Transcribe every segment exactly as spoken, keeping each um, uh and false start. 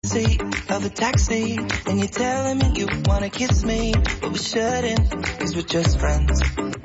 backseat of a taxi, and you're telling me you wanna kiss me, but we shouldn't, cause we're just friends.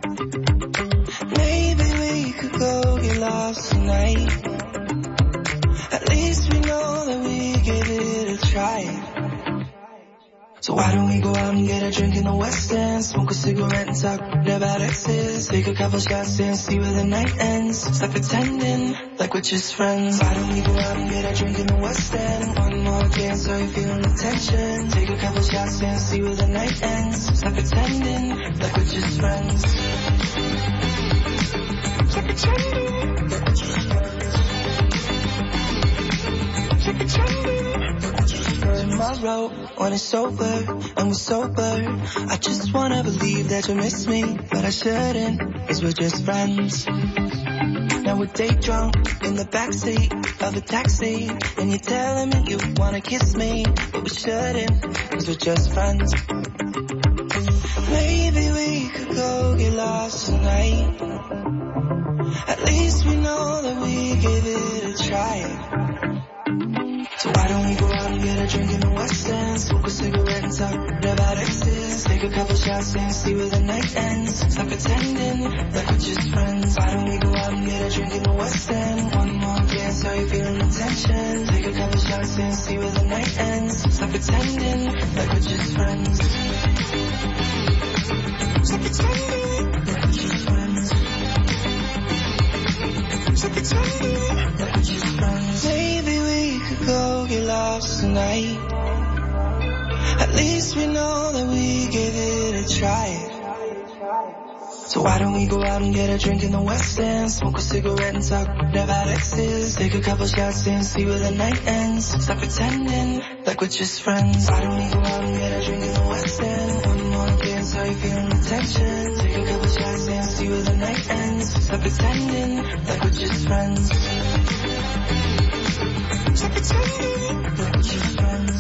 Maybe we could go get lost tonight. At least we know that we give it a try. So why don't we go out and get a drink in the West End, smoke a cigarette and talk about exes, take a couple shots and see where the night ends. Stop pretending like we're just friends. Why don't we go out and get a drink in the West End, one more dance so you're feeling the tension, take a couple shots and see where the night ends. Stop pretending like we're just friends. Stop pretending like we're just friends. Stop pretending. Tomorrow, when it's over and we're sober, I just wanna believe that you miss me, but I shouldn't, cause we're just friends. Now we're day drunk in the backseat of a taxi, and you're telling me you wanna kiss me, but we shouldn't, cause we're just friends. Maybe we could go get lost tonight. At least we know that we give it a try. So why don't we go out and get a drink in the West End, smoke a cigarette and talk about exes, take a couple shots and see where the night ends. Stop pretending like we're just friends. Why don't we go out and get a drink in the West End, one more dance so you're feeling the tension, take a couple shots and see where the night ends. Stop pretending like we're just friends. Stop pretending like we're just friends. Stop pretending like we're just friends. Maybe we could go get lost tonight. At least we know that we give it a try. So why don't we go out and get a drink in the West End, smoke a cigarette and talk about exes, take a couple shots and see where the night ends. Stop pretending like we're just friends. Why don't we go out and get a drink in the West End, one more dance so you're feeling the tension, take a couple shots and see where the night ends. Stop pretending like we're just friends. Stop pretending like we're just friends.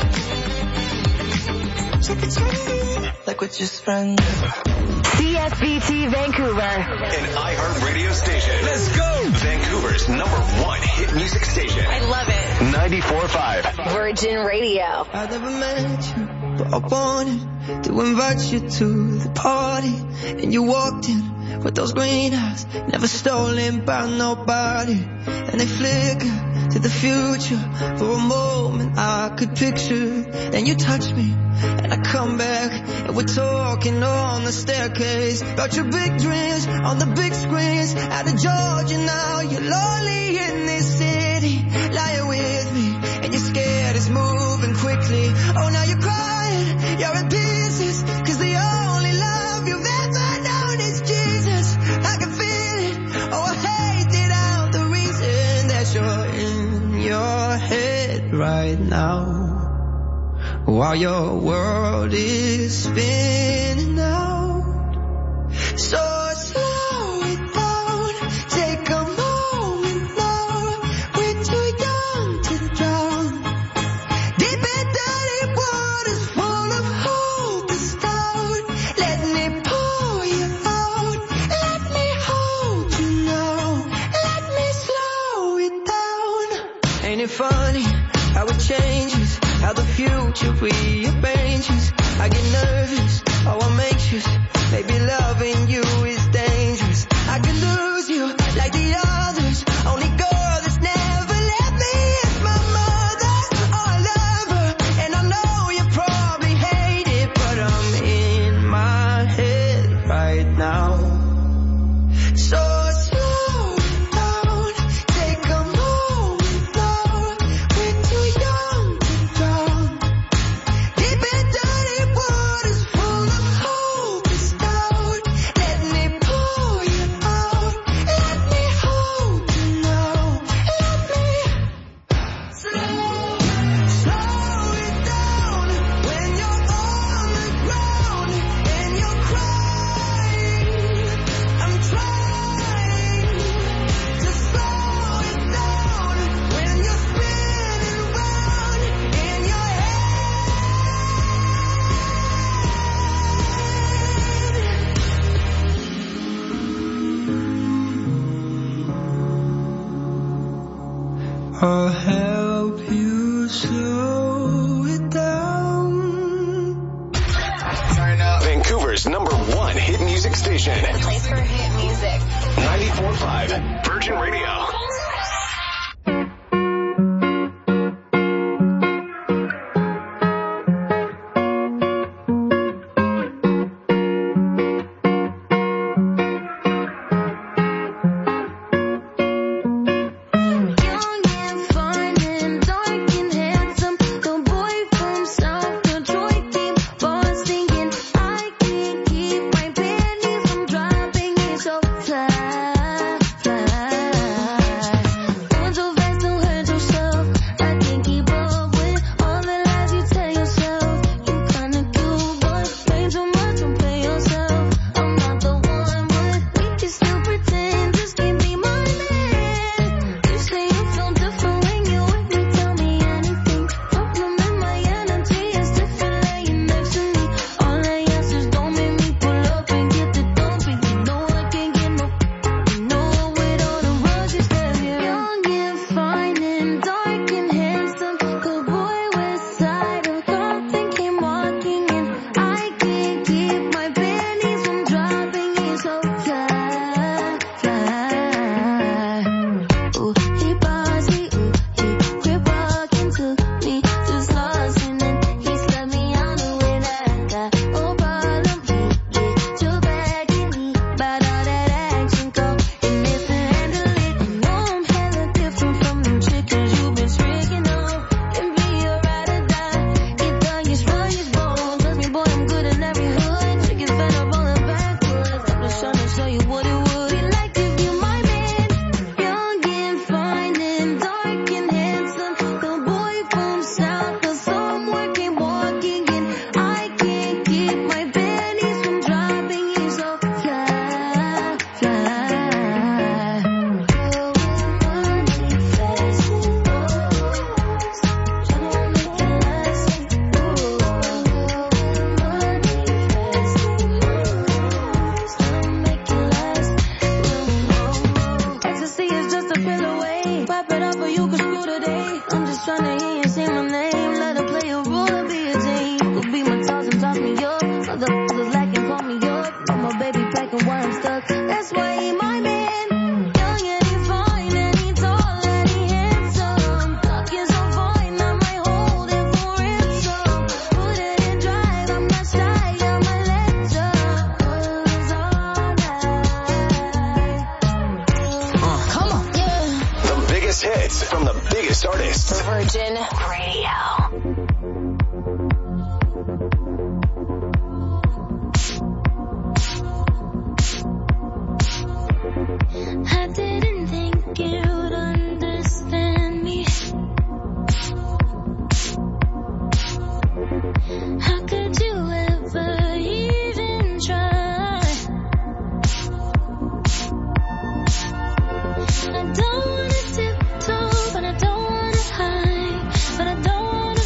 Stop pretending like we're just friends. C S B T Vancouver, an iHeart radio station. Let's go! Vancouver's number one hit music station. I love it. ninety-four point five Virgin Radio. I never met you, but I wanted to invite you to the party, and you walked in with those green eyes, never stolen by nobody, and they flicker to the future. For a moment I could picture, then you touch me and I come back, and we're talking on the staircase about your big dreams on the big screens out of Georgia. Now you're lonely in this city, lying with me, and you're scared it's moving quickly. Oh, now you're crying, you're in pieces, cause the only love you've ever known is Jesus. I can feel it, oh I hate it out, the reason that you're in your head right now, while your world is spinning out. So slow it down, take a moment now. We're too young to drown, deep in dirty waters full of hope is down. Let me pull you out, let me hold you now, let me slow it down. Ain't it funny how it changes, how the future rearranges? I get nervous, oh I'm anxious, maybe loving you is dangerous. I could lose you like the others, only girl that's never left me is my mother. Oh I love her, and I know you probably hate it, but I'm in my head right now. So slow down, take a moment now. We're too young to drown, deep in dirty waters full of hope is down. Let me station. The place for hit music. ninety-four point five Virgin Radio. Virgin Radio. I didn't think you'd understand me. How could you ever even try? I don't wanna tiptoe, but I don't wanna hide, but I don't wanna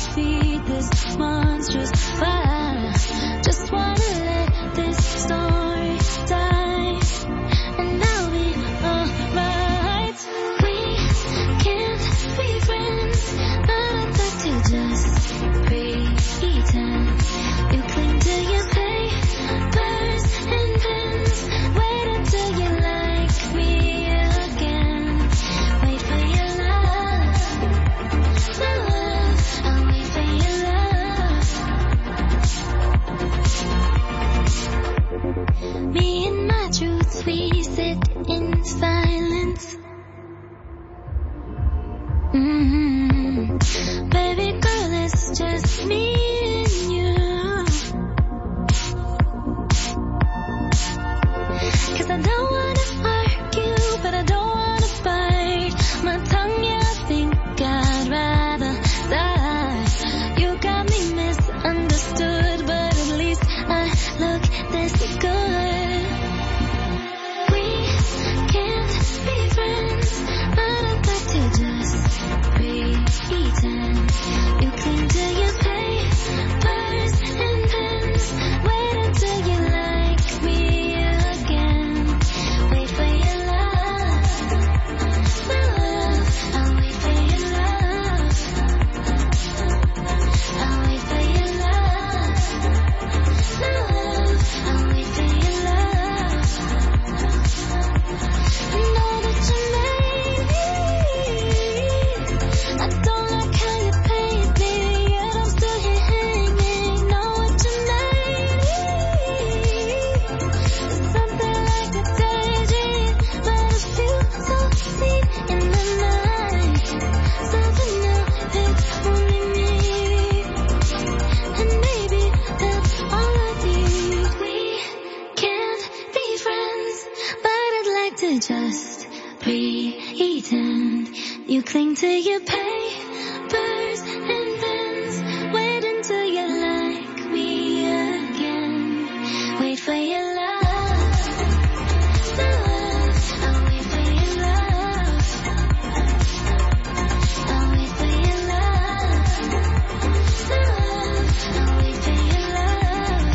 see your papers and pens. Wait until you like me again. Wait for your love, love. I'll wait for your love. I'll wait for your love, love. I'll wait for your love.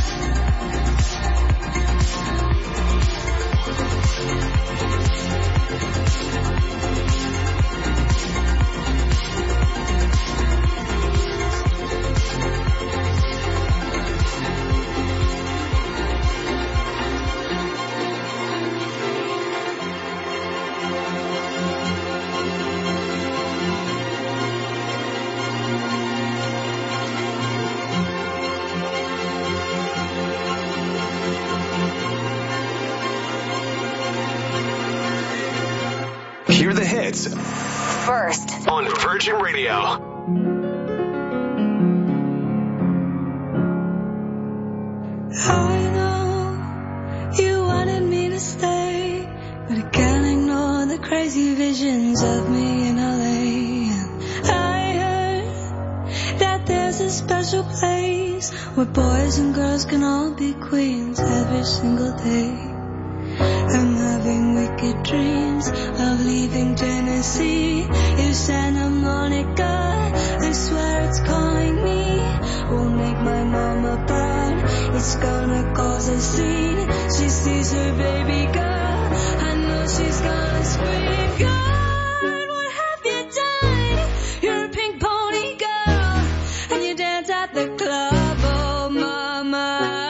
Hear the hits First on Virgin Radio. I know you wanted me to stay, but I can't ignore the crazy visions of me in L A. And I heard that there's a special place where boys and girls can all be queens every single day. I'm having wicked dreams of leaving Tennessee. If Santa Monica, I swear it's calling me, will make my mama proud. It's gonna cause a scene. She sees her baby girl, I know she's gonna scream. God, what have you done? You're a pink pony girl, and you dance at the club. Oh mama,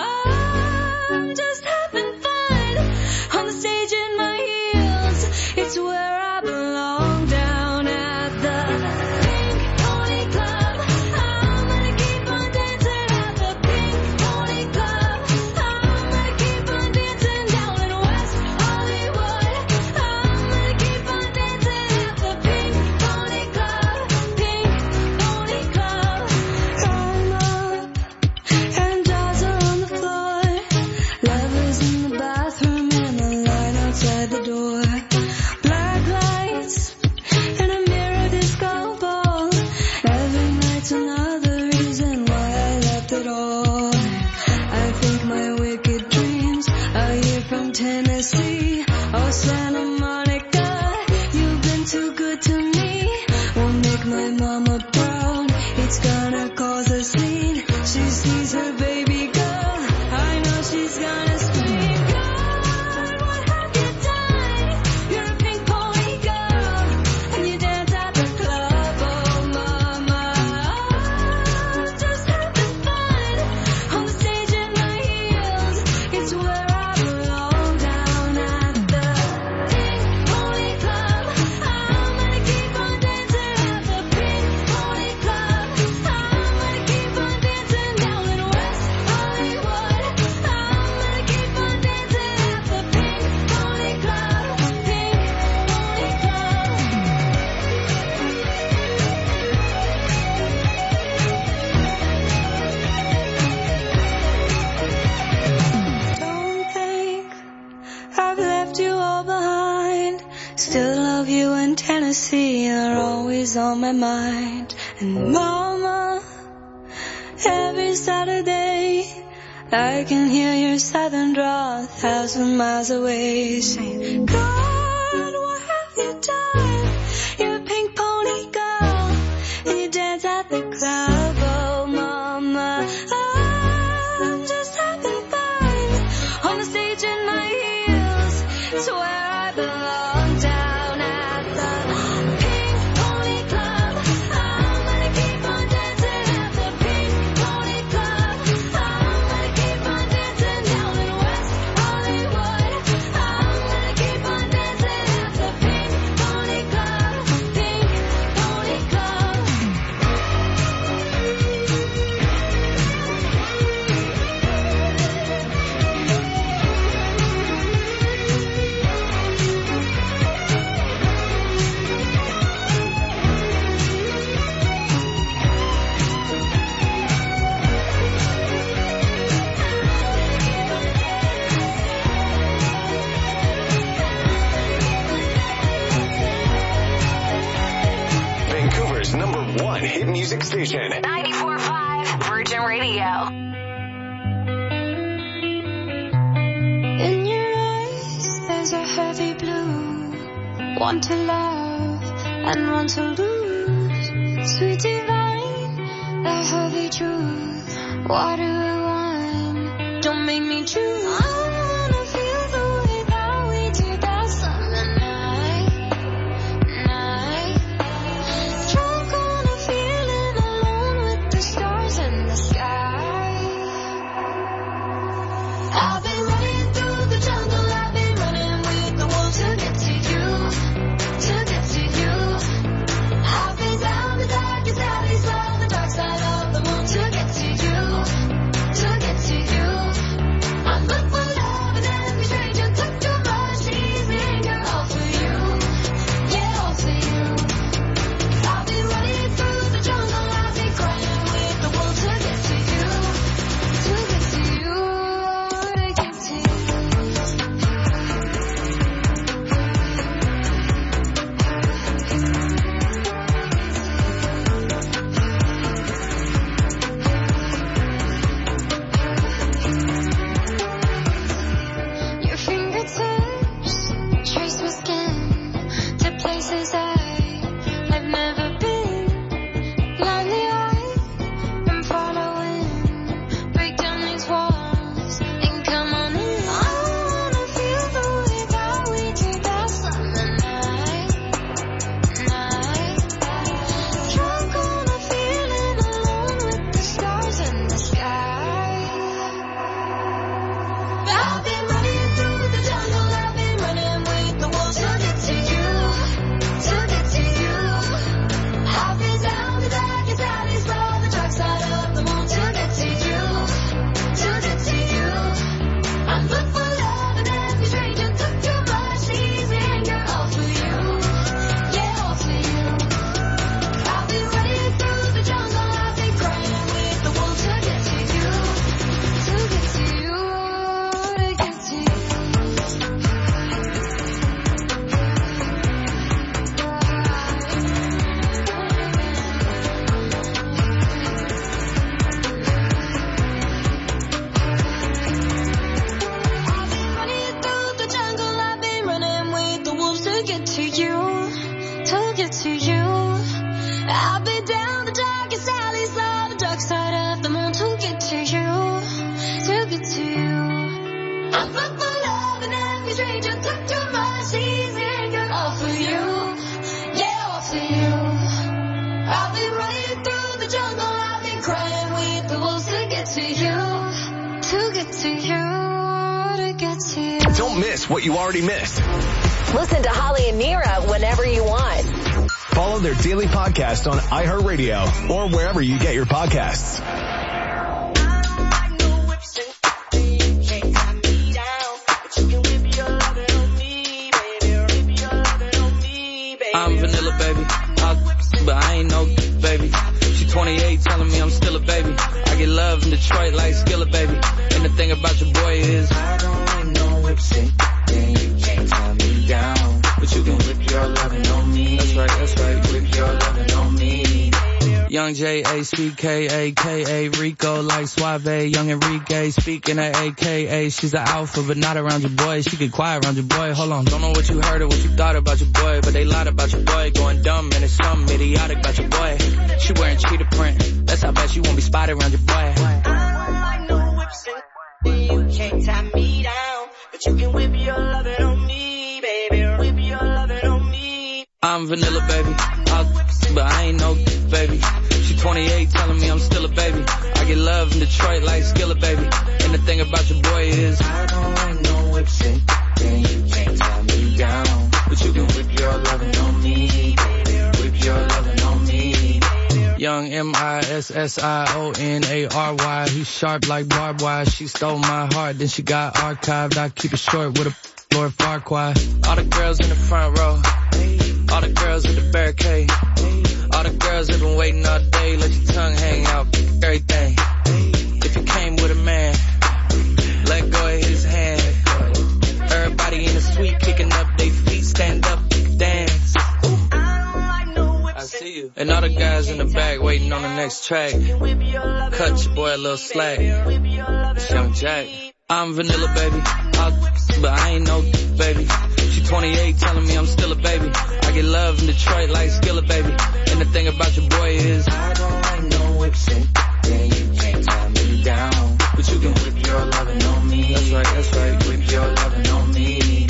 I'm just having fun on the stage in my heels. It's where I belong, down at the Pink Pony Club. I'm gonna keep on dancing at the Pink Pony Club. I'm gonna keep on dancing down in West Hollywood. I'm gonna keep on dancing at the Pink Pony Club. Pink Pony Club. I'm up and dolls are on the floor. Lovers in the bathroom and the line outside the door. Black lights and a mirror disco ball. Every night's another reason why I left it all. I think my wicked dreams are here from Tennessee. Oh Santa Monica, you've been too good to me. Won't make my mama proud. It's gonna cause a scene. She sees her baby girl, I know she's gonna scream. God, what have you done? You're a pink pony girl, and you dance at the club. Oh mama, I'm just having fun on the stage in my heels. It's where I belong, down at the Pink Pony Club. I'm gonna keep on dancing at the Pink Pony Club. I'm gonna keep on dancing down in West Hollywood. I'm gonna keep on dancing at the Pink Pony Club. Pink Pony Club. Don't think I've left you all behind. Still love you in Tennessee, you're always on my mind. And mama, every Saturday I can hear your southern drawl a thousand miles away, saying, God, what have you done? You're a pink pony girl, and you dance at the club. Oh mama, I'm just having fun on the stage in my heels. It's where I belong, down at the Pink Pony Club. I'm gonna keep on dancing at the Pink Pony Club. I'm gonna keep on dancing down in West Hollywood. I'm gonna keep on dancing at the Pink Pony music station. ninety-four point five Virgin Radio. In your eyes, there's a heavy blue. One to love and one to lose. Sweet divine, the heavy truth. Water and wine, don't make me choose. I wanna feel the way that we did that summer night, night. Drunk on a feeling, alone with the stars in the sky. I've been running through the jungle, I've been running with the wolves to get to you, to get to you. I've been down the darkest alleys, saw the dark side of the moon to get to you, to get to you. I'm looking for love and every stranger took too much, leaves me anger all for you, yeah, all for you. I've been running through the jungle, I've been crying with the wolves to get to you, to get to you, to get to you. Your fingertips trace my skin to places I've never been. Blindly I am following. Break down these walls and come on in. I wanna feel the way that we did that summer night, night. Drunk on a feeling, alone with the stars in the sky. I've been running through the jungle, I've been running with the wolves to get to you, to get to you. I've been down the darkest alleys, saw the dark side of the moon to get to you, to get to you. I'm looking for love and every stranger took too much, leaves me anger all for you, yeah, all for you. I've been running through the jungle, I've been crying with the wolves to get to you, to get to you, to get to you. I've been running through the jungle, I've been running with the wolves to get to you, to get to you. I've been down the darkest alleys, saw the dark side of the moon to get to you, to get to you. I'm looking for love and every stranger took too much, leaves me anger all for you, yeah, all for you. I've been running through the jungle, I've been crying with the wolves to get to you, to get to you, to get to you. Don't miss what you already missed. Listen to Holly and Nira whenever you want. Follow their daily podcast on iHeartRadio or wherever you get your podcasts. I'm vanilla, baby. I'll, but I ain't no baby. She twenty-eight telling me I'm still a baby. I get love in Detroit like Skillet, baby. And the thing about your boy is I don't like no whipsy. Then you can't tie me down. But you can whip your lovin' on me. That's right, that's right. Whip your lovin' on me. Young J A C K A K A Rico like Suave. Young Enrique speaking at A K A. She's an alpha but not around your boy. She get quiet around your boy. Hold on, don't know what you heard or what you thought about your boy, but they lied about your boy. Going dumb and it's something idiotic about your boy. She wearing cheetah print. That's how bad she won't be spotted around your boy. I don't like no whips and you can't tie me down, but you can whip your lovin' on me, baby. Whip your lovin' on me. I'm vanilla, baby. I'll, but I ain't no baby. She twenty-eight telling me I'm still a baby. I get love in Detroit like Skillet, baby. And the thing about your boy is I don't like no whips and then you can't tie me down, but you can whip your lovin' on me, baby. Whip your lovin' on me. Young M I S S I O N A R Y. He's sharp like barbed wire. She stole my heart, then she got archived. I keep it short with a Lord Farquaad. All the girls in the front row, all the girls at the barricade, all the girls have been waiting all day. Let your tongue hang out, everything. If you came with a man, let go of his hand. Everybody in the suite kicking up their feet, stand up, dance. I see you. And all the guys in the back waiting on next track. Cut your boy a little slack. It's Young Jack. I'm vanilla, baby. I, but I ain't no baby. She twenty-eight telling me I'm still a baby. I get love in Detroit like Skillet, baby. And the thing about your boy is I don't like no whips and then you can't tie me down. But you can whip your lovin' on me. That's right, that's right. Whip your lovin' on me.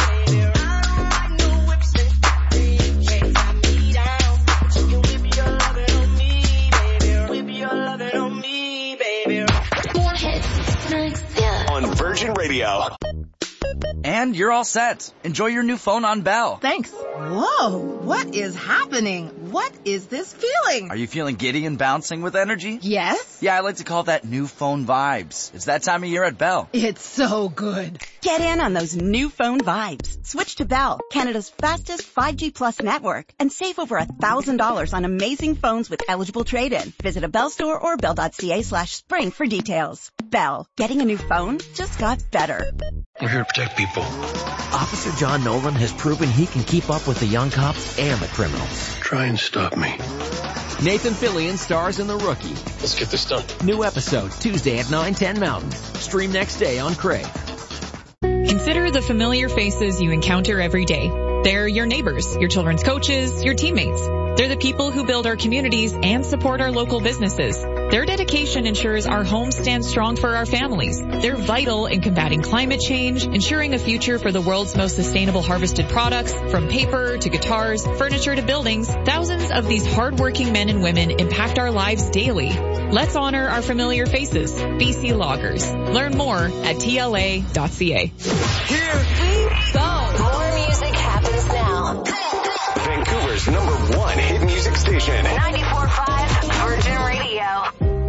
On Virgin Radio. And you're all set. Enjoy your new phone on Bell. Thanks. Whoa, what is happening? What is this feeling? Are you feeling giddy and bouncing with energy? Yes. Yeah, I like to call that new phone vibes. It's that time of year at Bell. It's so good. Get in on those new phone vibes. Switch to Bell, Canada's fastest five G plus network, and save over one thousand dollars on amazing phones with eligible trade-in. Visit a Bell store or bell.ca slash spring for details. Bell, getting a new phone just got better. We're here to protect people. Officer John Nolan has proven he can keep up with the young cops and the criminals. Try and stop me. Nathan Fillion stars in The Rookie. Let's get this done. New episode Tuesday at nine ten Mountain. Stream next day on Crave. Consider the familiar faces you encounter every day. They're your neighbors, your children's coaches, your teammates. They're the people who build our communities and support our local businesses. Their dedication ensures our homes stand strong for our families. They're vital in combating climate change, ensuring a future for the world's most sustainable harvested products, from paper to guitars, furniture to buildings. Thousands of these hardworking men and women impact our lives daily. Let's honor our familiar faces. B C Loggers. Learn more at T L A dot C A. Here we go. More music happens now. Vancouver's number one hit music station. ninety-four point five Virgin Radio.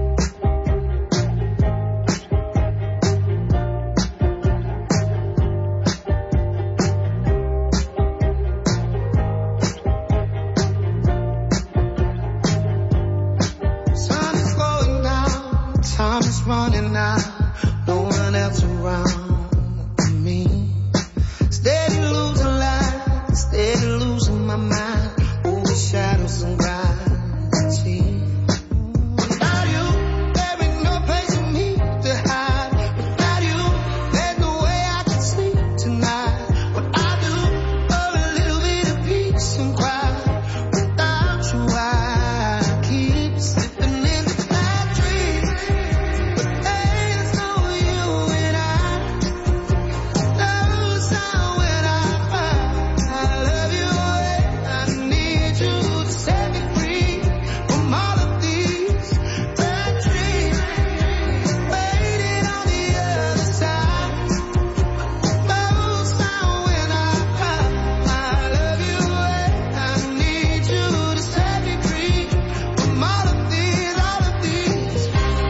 Sun is going down, time is running out, no one else around me. Steady losing light, steady losing my mind, over shadows and gravity. Without you, there ain't no place for me to hide. Without you, there's no way I can sleep tonight. What I do, for a little bit of peace and quiet. Without you, I keep slipping into bad dreams. But there's no you and I. No sound when I find I love you. I need you to set me free from all of these bad dreams. Waiting on the other side. No sound when I find I love you. I need you to set me free from all of these, all of these.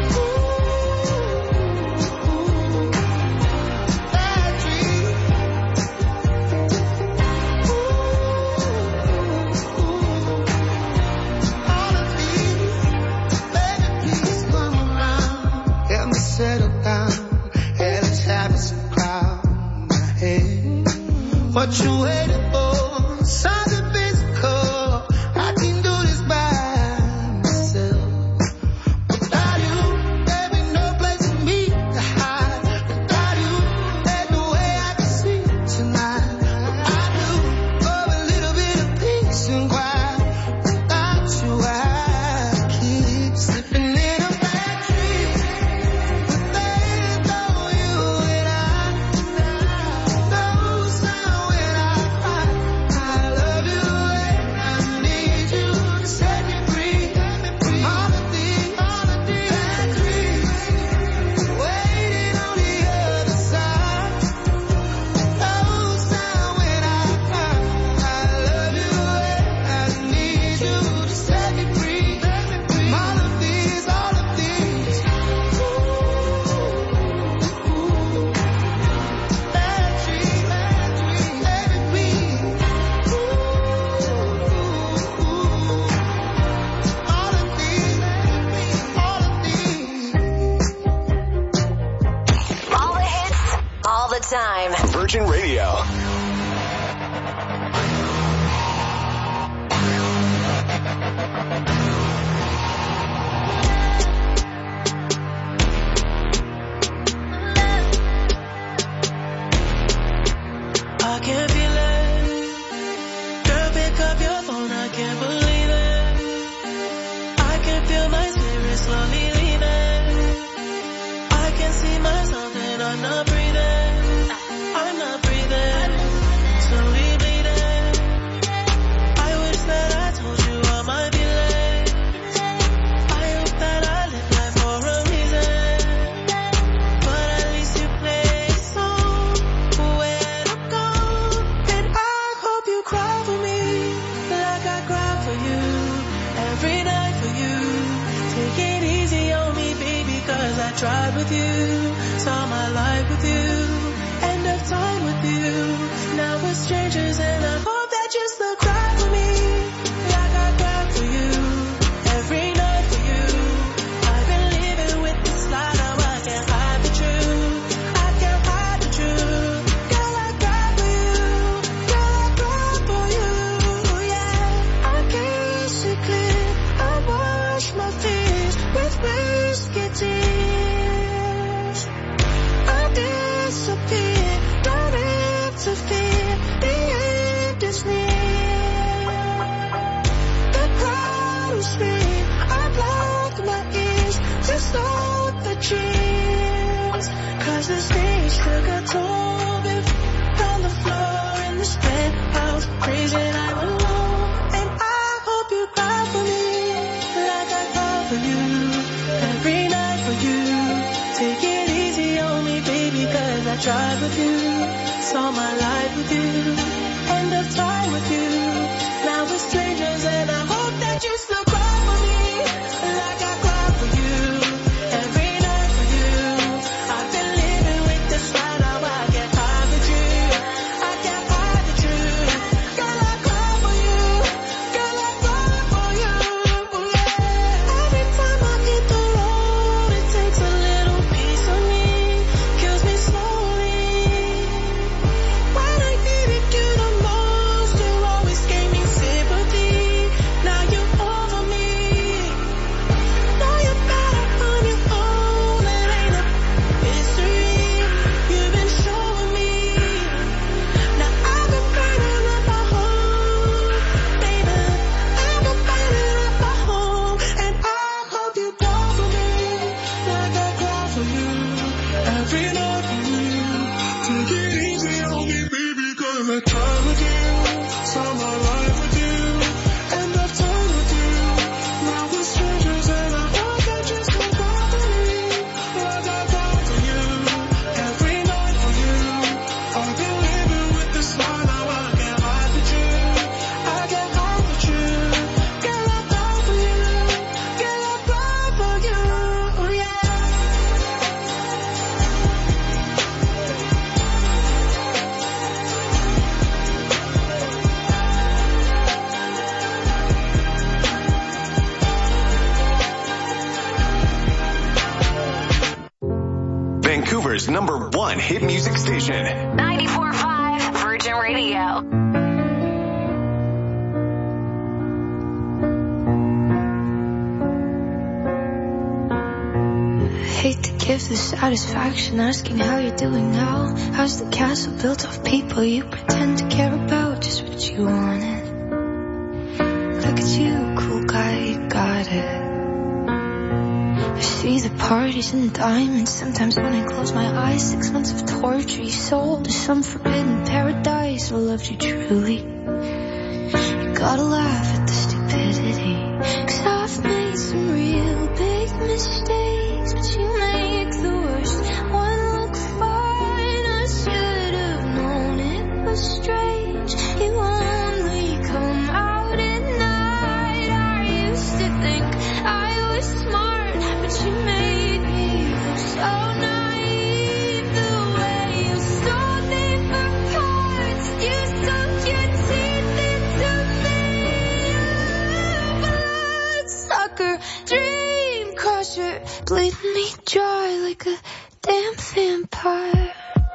Ooh, bad dreams. All of these, baby, please come around. Help me settle down. Hell is having some crowd in my head. What you waiting for? Something physical. I can do this by myself. Without you, there ain't no place for me to hide. Without you, there's no way I can sleep tonight. I do for a little bit of peace and quiet. Without you, I keep slipping in a bad dream. But there's no you and I. No sound when I find I love you. I need you to set me free from all of these, all of these bad dreams. Waiting on the other side. No sound when I find I love you. I need you to set me free from all of these, all of these. Ooh, bad dreams, bad dreams, baby, please. Ooh, all of these, all of these. All the hits, all the time. Virgin Radio. tried with you, saw my life with you, end of time with you. Now we're strangers and I hope that you still cry for me, like I cry for you, every night for you. I've been living with this lie, now I can't hide the truth, I can't hide the truth. Girl, I cry for you, girl, I cry for you, yeah. I kiss it clear, I wash my fears with whiskey tears. I disappear, don't interfere, the end is near. The crowd will scream, I block my ears to stop the cheers. Cause the stage took a toll of it, on the floor in this penthouse, freezing I'm alone. And I hope you cry for me, like I cry for you, every night for you. Take it easy on me, baby, cause I tried with you, saw my life with you, end of time with you. Now we're strangers and I hope that you still cry for me, like I cry for you, every night for you. I've been living with this lie, now I can't hide the truth, I can't hide the truth. Girl, I cry for you, girl, I cry for you, yeah. Every time I hit the road, it takes a little piece of me, kills me slowly. When I needed you the most, you always gave me sympathy. Now you're over me. Know you're better on your own, it ain't a mystery. You've been showing me. Now I've been burning up my home, baby. I've been burning up my home, and I hope you cry for me, like I cry for you, every night for you. Take it easy on me, baby, cause I tried with you, saw my life with you, end of time with you. Now we're strangers and I hope that you still cry for me, like I cry for you, every night for you. I've been living with this lie, now I can't hide the truth, I can't hide the truth. Girl, I cry for you, girl, I cry for you, yeah. Vancouver's number one hit music station. ninety-four point five Virgin Radio. Hate to give the satisfaction asking how you're doing now. How's the castle built of people you pretend to care about? Just what you wanted. Look at you, cool guy, you got it. I see the parties and diamonds. Sometimes when I close my eyes, six months of torture you sold to some forbidden paradise. I loved you truly. You gotta laugh at the stupidity, 'cause I've made some real big mistakes, but you make the worst one look fine. I should have known it was strange. You only come out at night. I used to think I was smart, but you made me look so naive. The way you sold me for parts, you sunk your teeth into me. Bloodsucker, dream crusher, bleeding me dry like a damn vampire.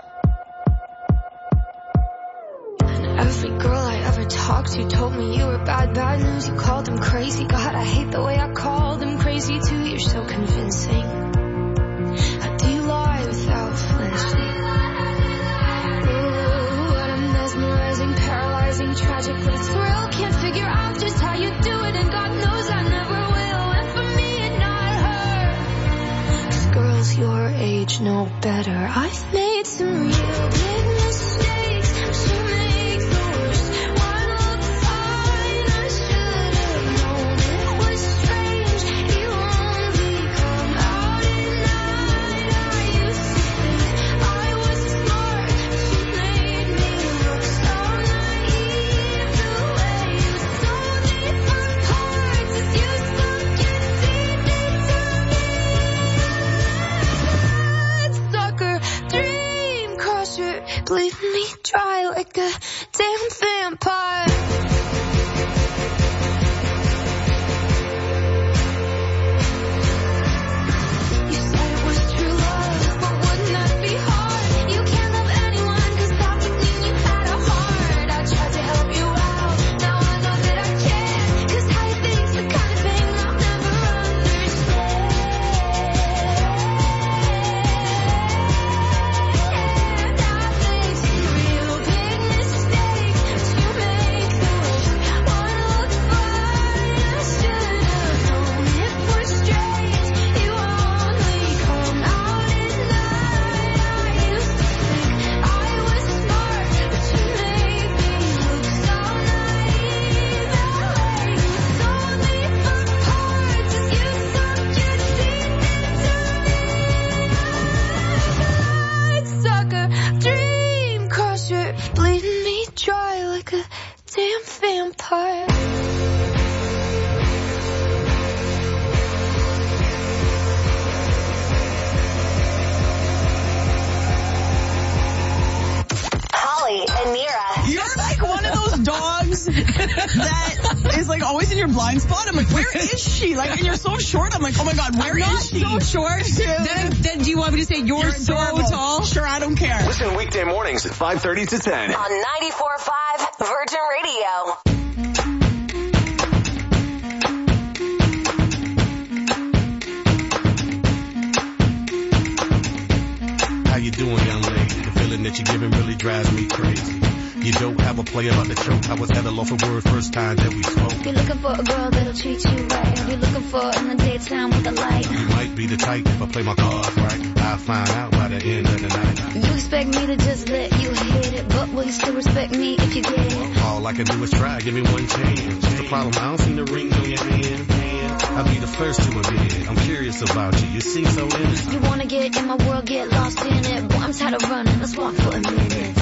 And every girl I ever talked to told me you were bad, bad news. You called them crazy. God, I hate the way I called them crazy too. You're so convincing. How do you lie without flinching? Ooh, what a mesmerizing, paralyzing, tragic little thrill. Can't figure out just how you do it, and God knows I never will. And for me and not her, 'cause girls your age know better. I've made some real big mistakes, but you make the worst one look fine. I should have known it was strange. You only come out at night. I used to think I was smart, but you made me look so naive. The way you sold me for parts, as you sunk your teeth into me. bleeding me dry like a damn vampire. That is like always in your blind spot. I'm like, where is she? Like, and you're so short. I'm like, oh my God, where I'm is she? Not so short. then, then do you want me to say you're, you're so adorable. Tall? Sure, I don't care. Listen weekday mornings at five thirty to ten on ninety-four point five Virgin Radio. How you doing, young lady? The feeling that you're giving really drives me crazy. You don't have a play about the choke. I was at a loss for word first time that we spoke. You're looking for a girl that'll treat you right. You're looking for in the daytime with a light. You might be the type if I play my cards right. I'll find out by the end of the night. You expect me to just let you hit it, but will you still respect me if you get it? All I can do is try, give me one chance. What's the problem? I don't see the ring on your hand. I'll be the first to admit. I'm curious about you. You seem so innocent. You wanna get in my world, get lost in it. Boy, I'm tired of running. Let's walk for a minute.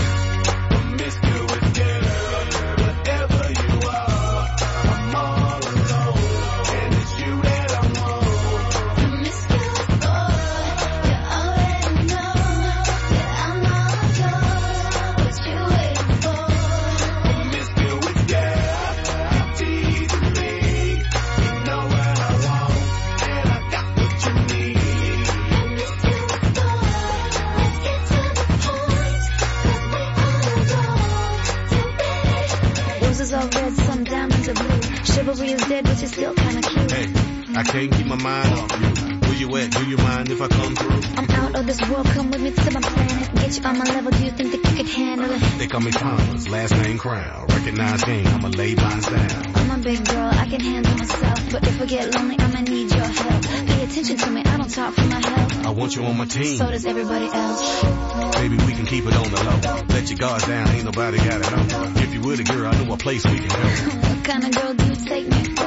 All red, some diamonds are blue. Chivalry is dead, but you're still kinda cute. Hey, I can't keep my mind off you. Where you at? Do you mind if I come through? I'm out of this world, come with me to my planet. Get you on my level, do you think that you could handle it? They call me Thomas, last name Crown. Recognize game, I'ma lay mine down. I'm a big girl, I can handle myself. But if I get lonely, I'ma need your help. Pay attention to me, I don't talk for my health. I want you on my team. So does everybody else. Baby, we can keep it on the low. Let your guards down, ain't nobody got it on. If you were the girl, I know a place we can go. What kind of girl do you take me for?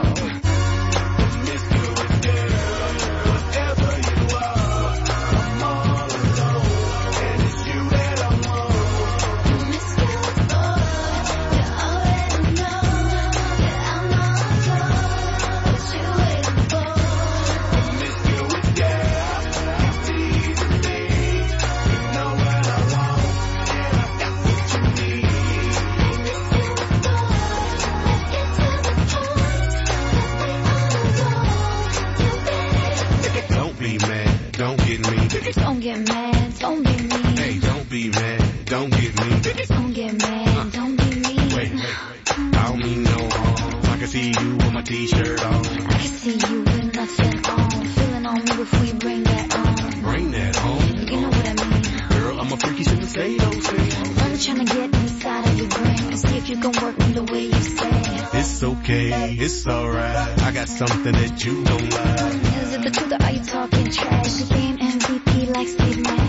Don't get mad, don't be mean. Hey, don't be mad, don't get mean. Don't get mad, don't be mean. Wait, wait, wait. I don't mean no harm. I can see you with my t-shirt on. I can see you with nothing on. Feeling on me before you bring that on. Bring that on. You know what I mean. Girl, I'm a freaky, shouldn't say those things. I'm trying to get inside of your brain and see if you can work me the way you say. It's okay, it's alright. I got something that you don't like. Is it the truth or are you talking trash? The game M V P like Steve Nash.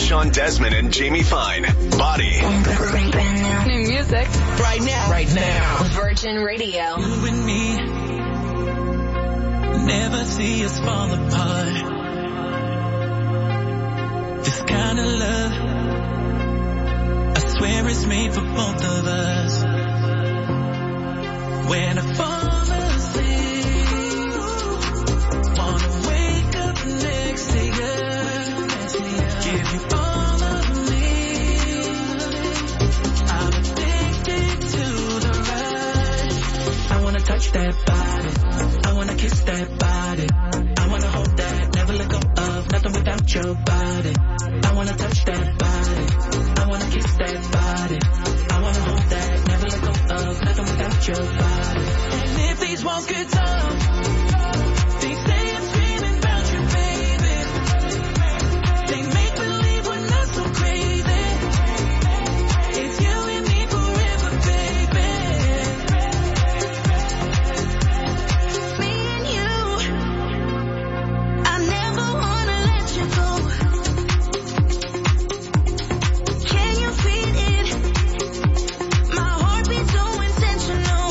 Sean Desmond and Jamie Fine. Body. New music. Right now. Right now. Virgin Radio. You and me never see us fall apart. This kind of love, I swear it's made for both of us. When I fall asleep, wanna wake up next to you, give you all of me. I'm addicted to the rush. I wanna touch that body, I wanna kiss that body, I wanna hold that, never let go of nothing without your body. I wanna touch that body, I wanna kiss that body, I wanna hold that, never let go of nothing without your body. And if these walls get tough, they say I'm screaming about you, baby. They make believe we're not so crazy. It's you and me forever, baby. Me and you, I never wanna let you go. Can you feel it? My heartbeat so intentional.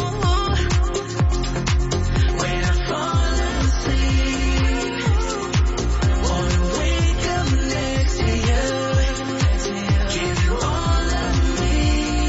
When I fall asleep, wanna wake up next to you, give you all of me.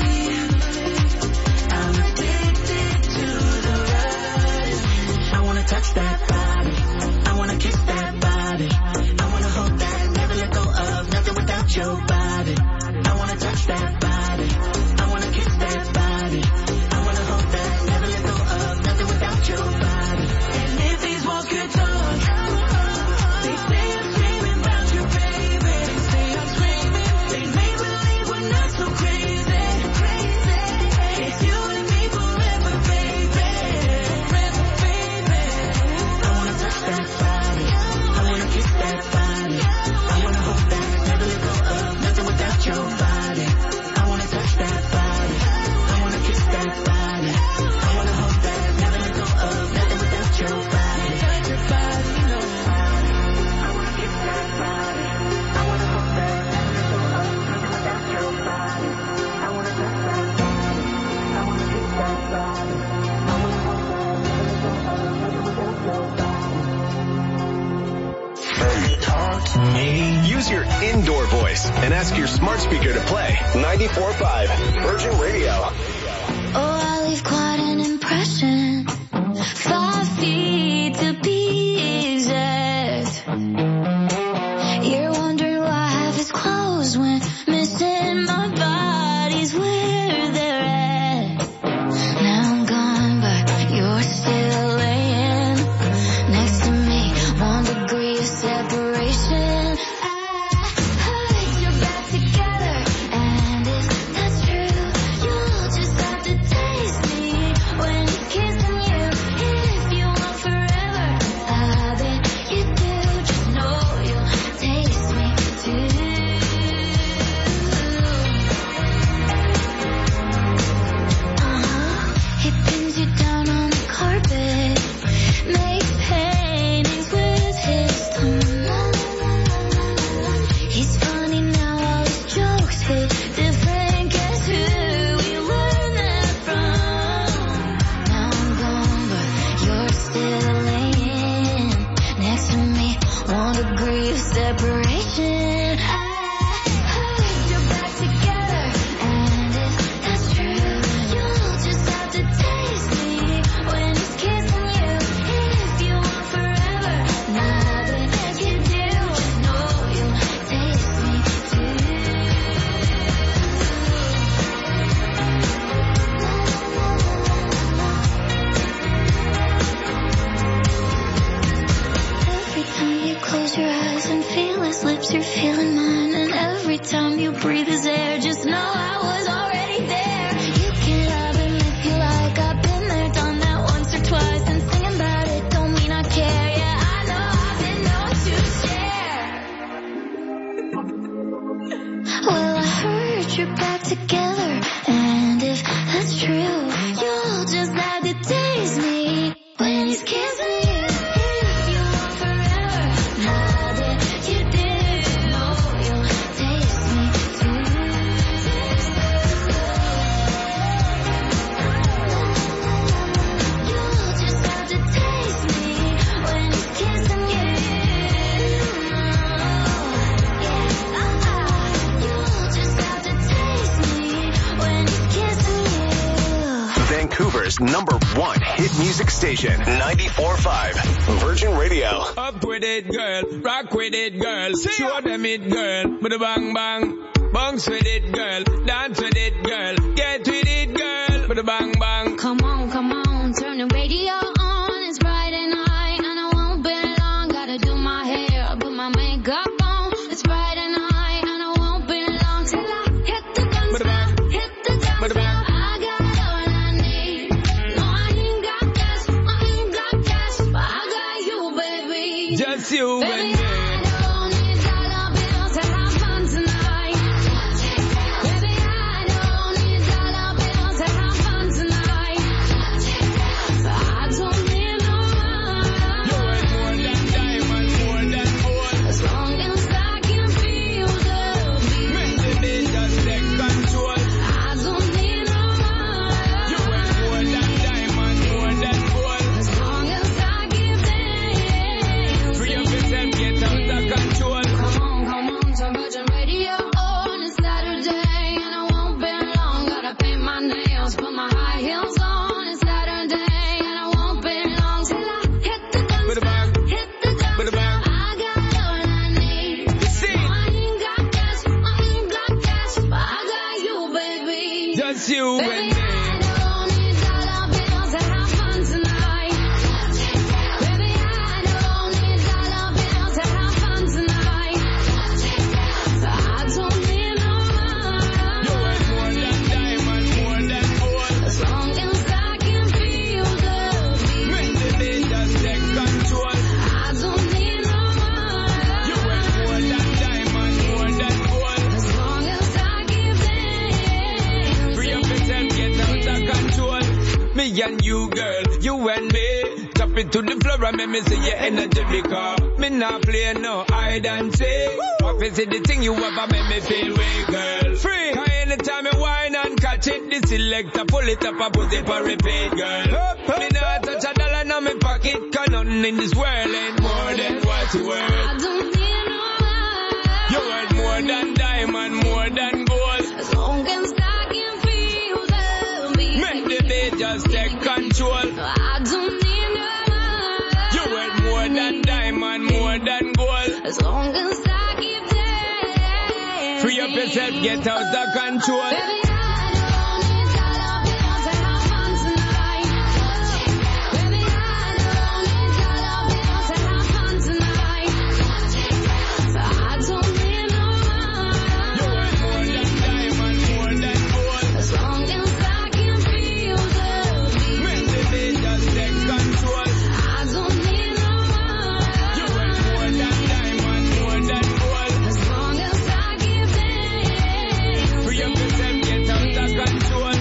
I'm addicted to the rush. I wanna touch that body, I wanna kiss that body, I wanna hold that, never let go of nothing without your body. I wanna touch that body, I wanna kiss that body, I wanna hold that, never let go of nothing without your body. And if these walls get tough, they say I'm screaming about you, baby. They say I'm screaming, they make believe we're not so crazy. Crazy. It's you and me forever, baby. Forever, baby. I wanna touch that body, I wanna kiss that body, I wanna hold that, never let go of nothing without your body. I wanna touch that body, I wanna kiss that body, I wanna hold that, never let go of nothing without your body. Touch your body, no. I wanna kiss that body, I wanna hold that, never let go of nothing without your body. I wanna touch that body, I wanna kiss that body, I wanna hold that, never let go of nothing without your body. Talk to me. Use your indoor voice and ask your smart speaker to play ninety-four point five Virgin Radio. Oh, I leave quite an impression. Five feet to be exact. You're wondering why half is closed when missing my body's where they're at. Now I'm gone, but you're still laying next to me. One degree of separation. I heard you're back together, and if that's true, you'll just Vancouver's number one hit music station, ninety-four point five Virgin Radio. Up with it, girl. Rock with it, girl. Show them it, girl. With a bang bang. Bounce with it, girl. Dance with it, girl. Get with it, girl. With a bang bang. Come on, come on. Turn the radio on. It's Friday night and I won't be long. Gotta do my hair, put my makeup on. It's Friday night and I won't be long till I hit the dance floor. Hit the dance floor. I got all I need. No, I ain't got cash. I ain't got cash, but I got you, baby. Just you baby, and me. I don't need dollar bills to have fun tonight. Baby, I don't need dollar bills to have fun tonight. I don't need no money. You ain't more than diamond, more than gold. As long as I can feel the beat. Make the beat just take control. I don't need no money. You ain't more than diamond, more than gold. As long as I give them. Free up yourself, get out of control. Come on, come on, turn Virgin Radio on. It's Saturday and I won't be long. Gotta paint my nails, put my high heels on. It's Saturday and I won't be long till I hit the dance floor. Hit the dance floor. I got all I need. See. No, I ain't got cash, I ain't got cash, but I got you, baby. Just you Baby, and me. I don't need dollar bills to have fun tonight. Baby, I don't need dollar bills to have fun tonight. I don't need no You money. ain't more than diamond, more than gold. As long as I can feel the beat. Make the beat just take control. I don't need no You ain't more money. than diamond, more than gold. As long as I give them. Free up yourself, get out of control. Me and you, girl, you and me. Tap it to the floor and make me see your energy because me not play no hide and seek. Obviously the thing you ever make me feel way, girl. Free. Cause anytime I whine and catch it, the selector pull it up and put it for repeat, girl. Me not touch a dollar in my pocket, cause nothing in this world ain't more than what you worth. I don't need no money. You worth more than diamond, more than gold. As long as I can feel the beat. Make the beat just take control. I don't need no money. You worth more than diamond, more than gold. As long as I give them. Free up yourself, get out of control. Baby, I don't need dollar bills to have fun tonight. Baby, I don't need dollar bills to have fun tonight. I don't need no You money. worth more than diamond, more than gold. As long as I can feel the beat. Make the beat just take control. I don't need no You worth more money. than diamond, more than gold. As long as I give them. Free up yourself, get out of control.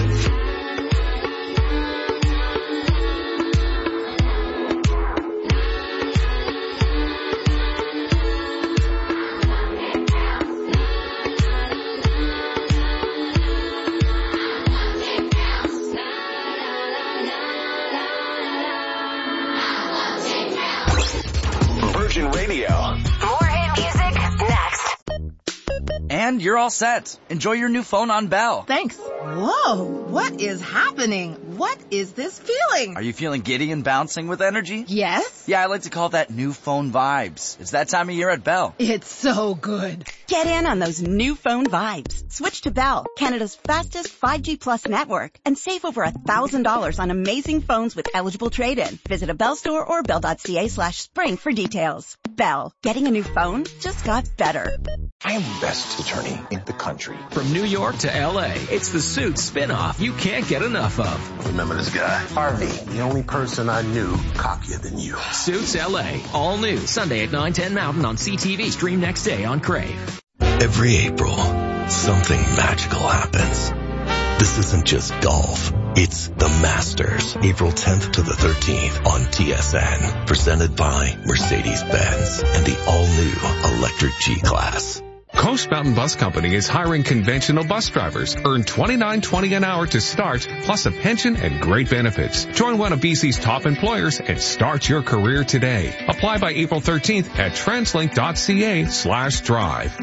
Virgin Radio. More hit music next. And you're all set. Enjoy your new phone on Bell. Thanks. Whoa, what is happening? What is this feeling? Are you feeling giddy and bouncing with energy? Yes? Yeah, I like to call that new phone vibes. It's that time of year at Bell. It's so good. Get in on those new phone vibes. Switch to Bell, Canada's fastest five G plus network, and save over one thousand dollars on amazing phones with eligible trade-in. Visit a Bell store or bell.ca slash spring for details. Bell, getting a new phone just got better. I am the best attorney in the country. From New York to L A, it's the Suits spin-off you can't get enough of. Remember this guy? Harvey, the only person I knew cockier than you. Suits L A, all new, Sunday at nine ten Mountain on C T V. Stream next day on Crave. Every April, something magical happens. This isn't just golf. It's the Masters, April tenth to the thirteenth on T S N. Presented by Mercedes-Benz and the all-new electric G-Class. Coast Mountain Bus Company is hiring conventional bus drivers. Earn twenty-nine twenty an hour to start, plus a pension and great benefits. Join one of B C's top employers and start your career today. Apply by April thirteenth at translink.ca slash drive.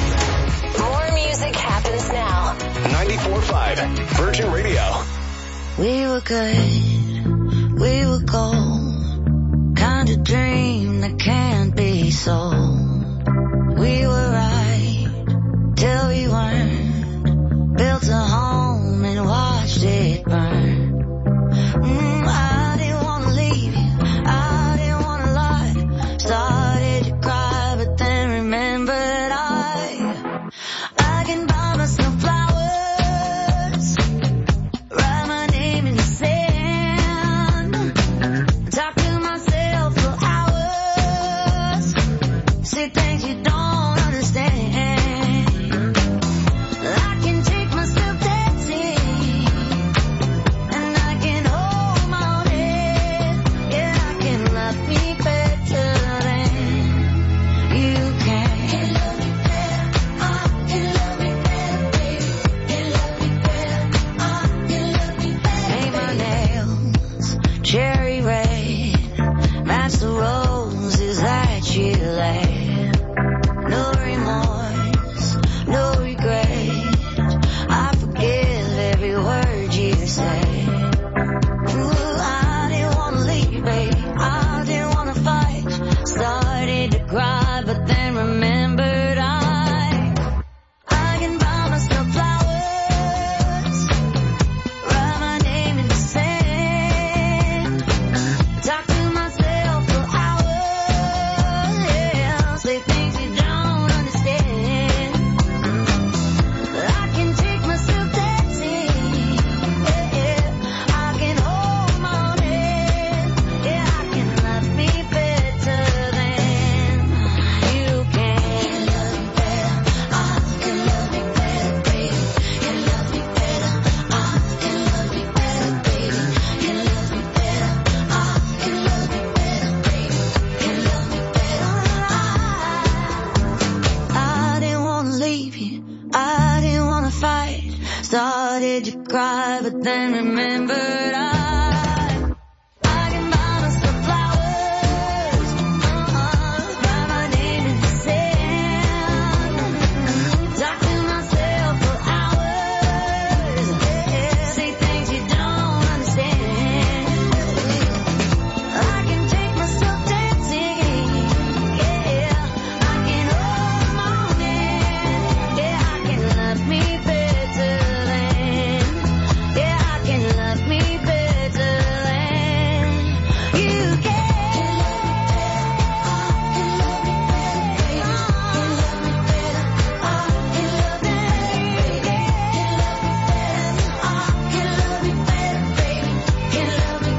More music happens now. ninety-four point five Virgin Radio. We were good, we were gold, kind of dream that can't be sold. We were right till we weren't, built a home and watched it burn. Mm, I didn't want to leave you, I didn't want to lie, started to cry but then remembered I, I can buy myself flowers, write my name in the sand, talk to myself for hours, say things you don't understand. I can take myself dancing, and I can hold my own head. Yeah, I can love me better than you can. Can love me better, I can love me better, baby. Can love me better, I can love me better. Paint my nails cherry red, match the roses that you laid. No remorse, no regret, I forgive every word you say. Ooh, I didn't want to leave, babe, I didn't want to fight, started to cry but then remembered I, I can buy myself flowers, write my name in the sand, talk to myself for hours, yeah, say things you don't understand. I can take myself dancing, yeah, yeah, I can hold my own head, yeah, I can love me better than you can. Can love me better, I can love me better, baby. Can love me better, I can love me better, baby. Can love me better, I can love me better, baby. Can love me better, I, I didn't want to leave you, I didn't want to fight, started to cry but then remembered I, I can buy myself flowers, uh-uh, write my name in the sand, talk to myself for hours, yeah, say things you don't understand. I can take myself dancing, yeah, I can hold my own hand, yeah, I can love me better than, yeah, I can love me better than you can. Can love me better, baby. Can love me better, I can love me better, baby. Can love me better, I can love me better, baby. Can love me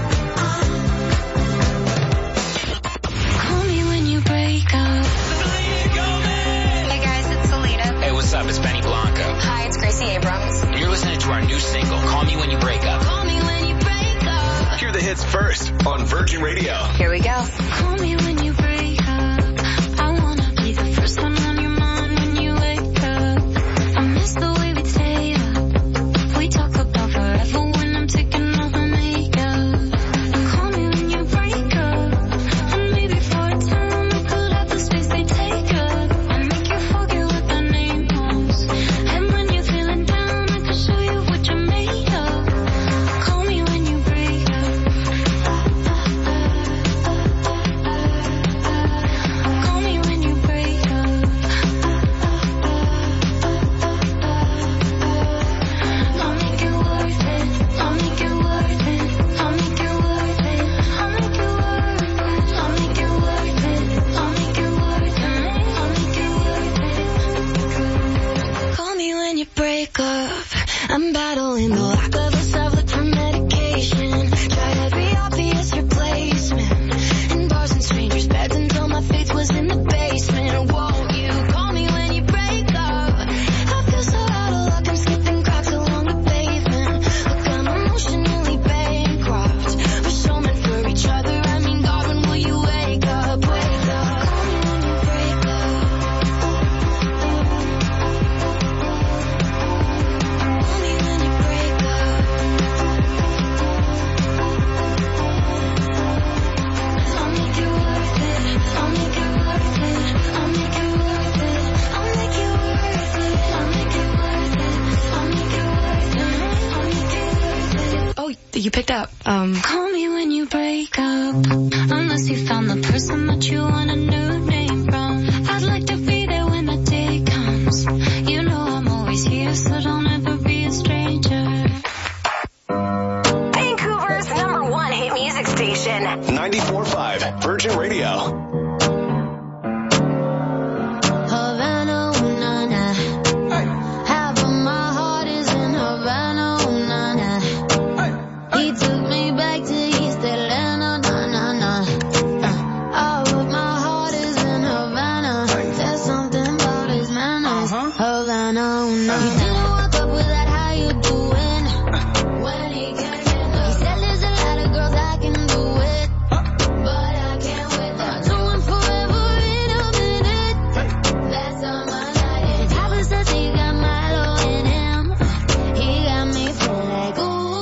better, call me when you break up. Hey guys, it's Selena. Hey, what's up? It's Benny Blanco. Hi, it's Gracie Abrams. You're listening to our new single, Call Me When You Break Up. Call me when you break up. Hear the hits first on Virgin Radio. Here we go. Call me when you break up, I wanna be the first one on your mind when you wake up. I miss the way we stay up, we talk about forever when I'm taking off my makeup. Call me when you break up, and maybe for a time we could have the space they take up, and make you forget what the name was. And when you're feeling down, I can show you what you're made of. Call me when you break up. that you picked up. Um, Call me when you break up, unless you found the person that you want a new name from. I'd like to be there when the day comes. You know I'm always here, so don't ever be a stranger. Vancouver's number one hit music station. ninety-four point five Virgin Radio. Havana, ooh, na, na. Half of my heart is in Havana, ooh, na, na. He took me back to East Atlanta, na, na, na. Uh, all of my heart is in Havana. There's something about his manners. Havana, ooh, na, na. He didn't walk up with that, how you doing? When he came in, he said there's a lot of girls I can do it, but I can't wait. I'm doing forever in a minute. That's on my night. And Papa says he got Milo in him. He got me feeling like, ooh.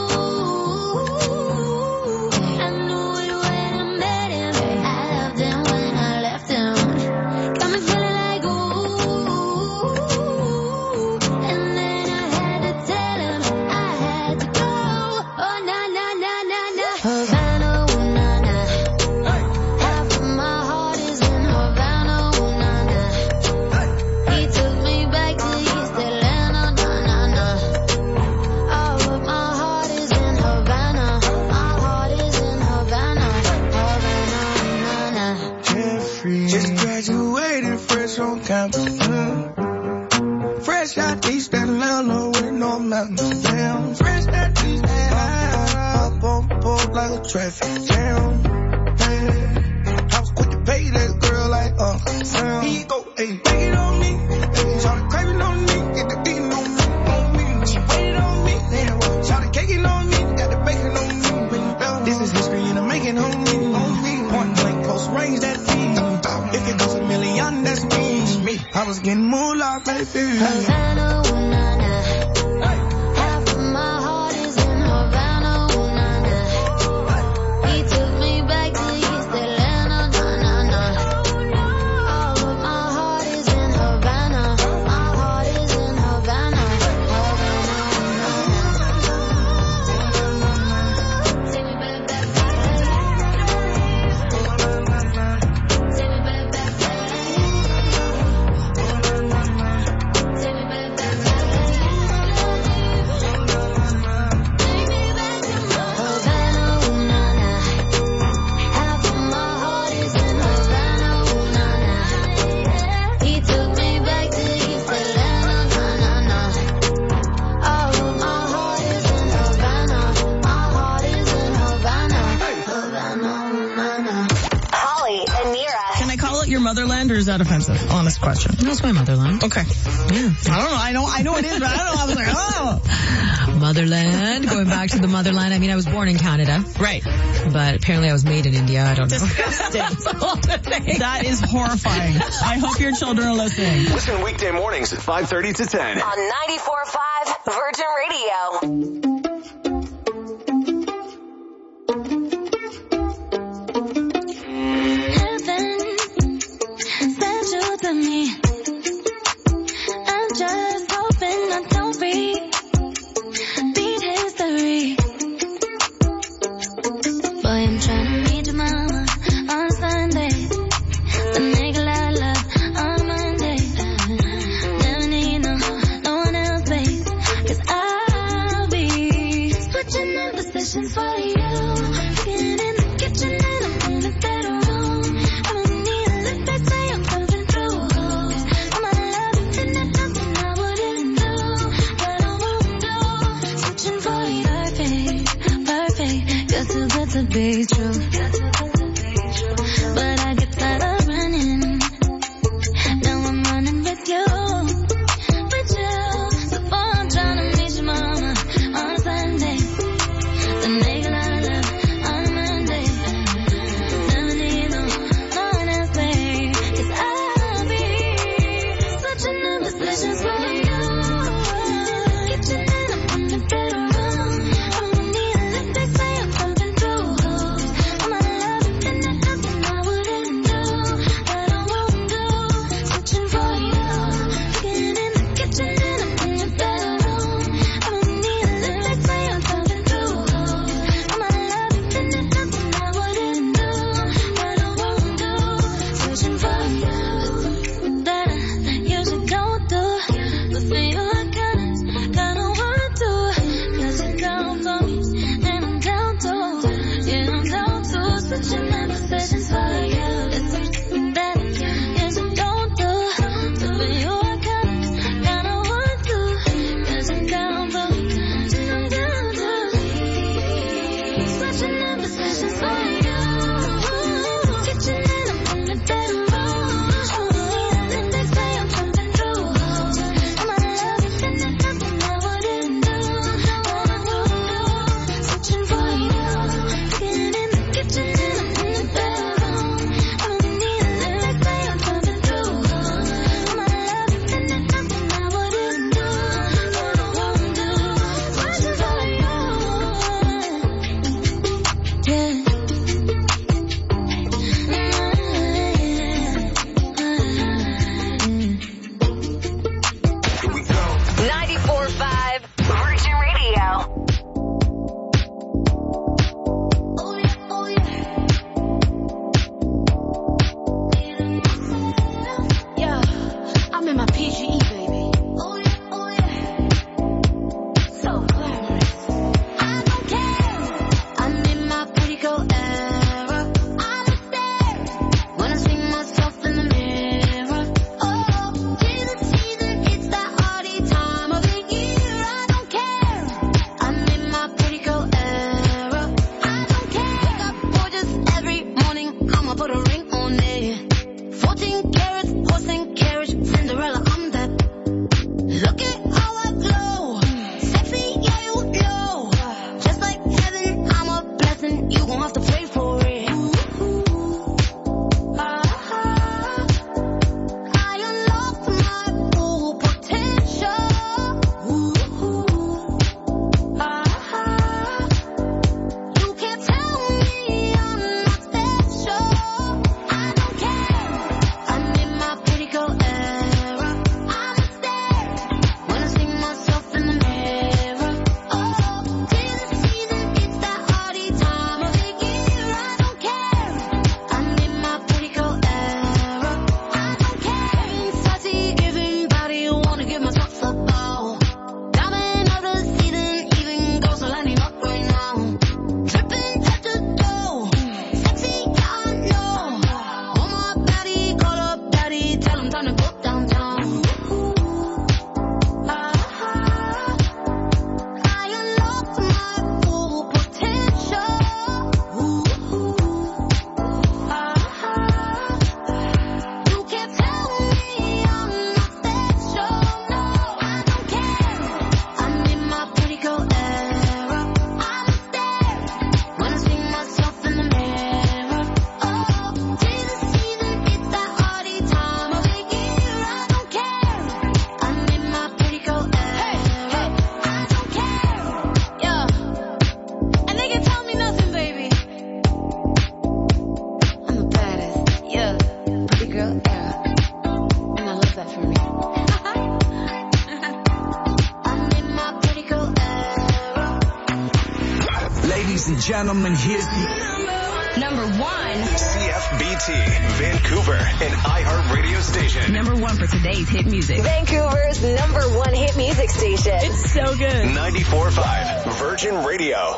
I knew it when I met him. I loved him when I left him. Got me feeling like, ooh. And then I had to tell him I had to go. Oh, na, na, na, na, na. Havana, ooh, na, na. Half of my heart is in Havana, ooh, na, na. He took me back to East Atlanta, na, na, na. All of my heart is in Havana. My heart is in Havana. Havana, na, na. Jeffrey. Just graduated fresh on campus. Mm. Fresh out East Atlanta with no mountains. Damn. Fresh out East Atlanta. Up on board like a traffic jam. Hey. I was quick to pay that girl like Uncle Sam. He go, hey, take it on me. Hey, Charlie craving on me. Get the beating on me. On me. She waited on me. Damn. Charlie caking on me. Got the bacon on me. This is history and I'm making on me. On me. Point blank, close range, that beat. If it goes a million, that's me. Me. I was getting moolah, baby. Havana, ooh, na, na. Half of my heart is in Havana, ooh, na, na. He took me back to East Atlanta, na, na, na. All of my heart is in Havana. My heart is in Havana. Havana, take me back, back, back. Take me back, back, back. Take me back, back, back. Havana, ooh, na, na. Half of my heart is in Havana, ooh, na, na. He took me back to East Atlanta, na, na, na. All of my heart is in Havana. My heart is in Havana. Havana, ooh, na, na. Holly and Nira. Can I call it your motherland or is that offensive? Honest question. No, it's my motherland. Okay. Yeah. I don't know. I know. I know it is, but I don't know. I was like, oh. Motherland. Going back to the motherland. I mean, I was born in Canada. Right. But apparently I was made in India. I don't know. Disgusting. That is horrifying. I hope your children are listening. Listen weekday mornings at five thirty to ten. On ninety-four point five Virgin Radio. Heaven sent you to me. I'm just hoping I don't repeat history. Boy, I'm trying to meet your mama on Sunday. The nigga I love on Monday. Never need no, no one else, babe. 'Cause I'll be switching in positions for you. Getting in the kitchen and I'm in the bedroom. I don't need a lift, they say I'm pumping through holes. I'm out of love, infinite, nothing I wouldn't do. But I won't do. Switching for you, perfect, perfect. You're too good to be true. But I get tired of running. Now I'm running with you, with you. So far I'm trying to meet your mama on Sunday. The nigga I love on Monday. Never need no, no one else, babe. 'Cause I'll be switching in positions for you. Kitchen and I'm in the bedroom. I don't need a lift, they say I'm pumping through holes. I'm out of ninety-four point five Virgin Radio. Yeah, I'm in my P G E, baby. So glamorous. I don't care. I'm in my pretty girl era. I'm a stare when I see myself in the mirror. Oh, tis the season, it's that hardy time of the year. I don't care. I'm in my pretty girl era. I don't care. Wake up gorgeous every morning. I'ma put a ring on it. Fourteen carats, horse and carriage, Cinderella. I'm that. Look at how I glow. Sexy, yeah, you know. Just like heaven, I'm a blessing. You gon' have to pray for it. Ah, I unlocked my full potential. Ah, you can't tell me I'm not special. I don't care. I'm in my pretty girl era. I'm a stare when I see myself in the mirror. Oh, tis the season, it's that hardy time of the year. I don't care. I'm in my pretty girl era. I don't care. Sassy, giving body, wanna give myself a bow. Diamond of the season, even girls are lining up right now. Dripping head to toe, sexy, yeah, I know. On my body, call up daddy, tell him time to go downtown. Ah, I unlocked my full potential. Ah, you can't tell me I'm not special. No, I don't care. I'm in my pretty girl era. I'm a stare when I see myself in the mirror. Oh, tis the season, it's that hardy time of the year. I don't care. I'm in my pretty girl era. I don't care. Yeah, and they can tell me nothing, baby. I'm the baddest. Yeah, pretty girl era, and I love that for me. I'm in my pretty girl era. Ladies and gentlemen, here's Number one. C F B T, Vancouver, an iHeartRadio station. Number one for today's hit music. Vancouver's number one hit music station. It's so good. ninety-four point five Virgin Radio.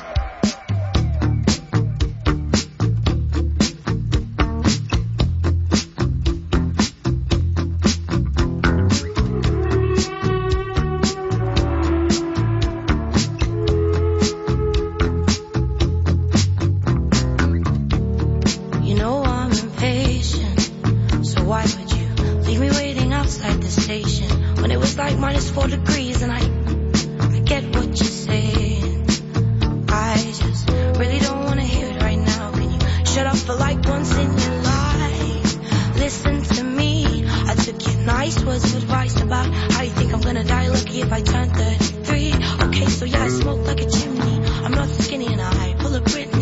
You know I'm impatient, so why would you leave me waiting outside the station when it was like minus four degrees and I, I get what you're saying. I just really don't want to hear it right now. Can you shut up for like once in your life? Listen to me. I took your nice words of advice about how you think I'm gonna die lucky if I turn thirty-three. Okay, so yeah, I smoke like a chimney. I'm not skinny and I pull a Britney.